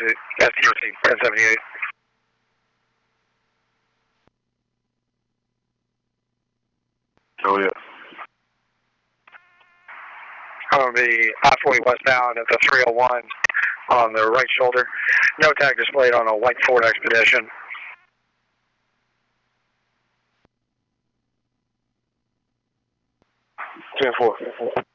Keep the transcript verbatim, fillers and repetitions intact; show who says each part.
Speaker 1: to S T R C, ten seventy-eight.
Speaker 2: Oh, yeah.
Speaker 1: I'm going to be I forty westbound at the three oh one on the right shoulder. No tag displayed on a white Ford Expedition.
Speaker 2: ten four.